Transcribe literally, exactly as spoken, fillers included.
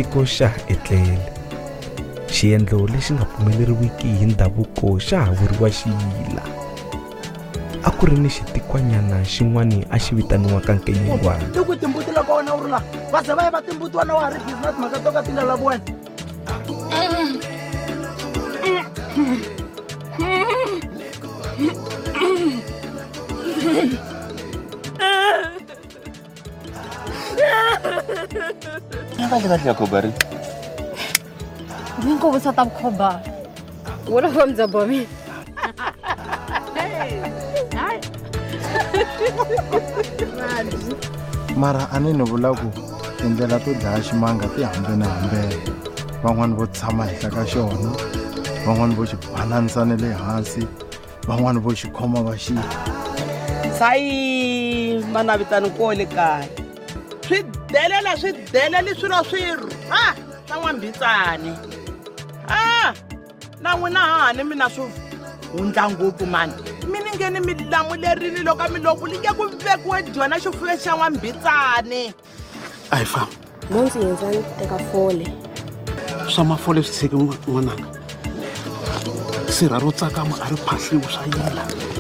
xitiko xa ha etlele. Xiendlo lexi nga pfumeleriwiki hi ndhavuko xa ha vuriwa xiyila. A ku ri ni xitikwanyana xin'wani a xi vitaniwaka Nkenyengwana. Tiku timbuti loko wena u ri la va ze va yi va timbuti wena wa ha ri busy na timhaka to ka ti nga lavi wena. Kahle kahle Khobari. Ngiko sa tab khoba. Wala fam zabami. Mara ani ni vula ku tindlela to dlaya ximanga ti hambanahambana. Van'wani vo tshama henhla ka xona, van'wani vo xi balansa ne le hansi, van'wani vo xi khoma va xi. Sai mana vitani ko le kaya. Swi delela swi deleli swilo swirho. Ah, n'wambitsani. Ah, na n'wina hahani mina swi hundla ngopfu mani. Mini ngeni mi lamulerini loko mi lovuli nge ku vekiwe dyona xifuwo xa n'wambitsani. Ai fam. Monsi yenza teka fole. Swa mafole swi tshiki n'wananga. Sirha ro tsakama a ri phahliwa swa yila.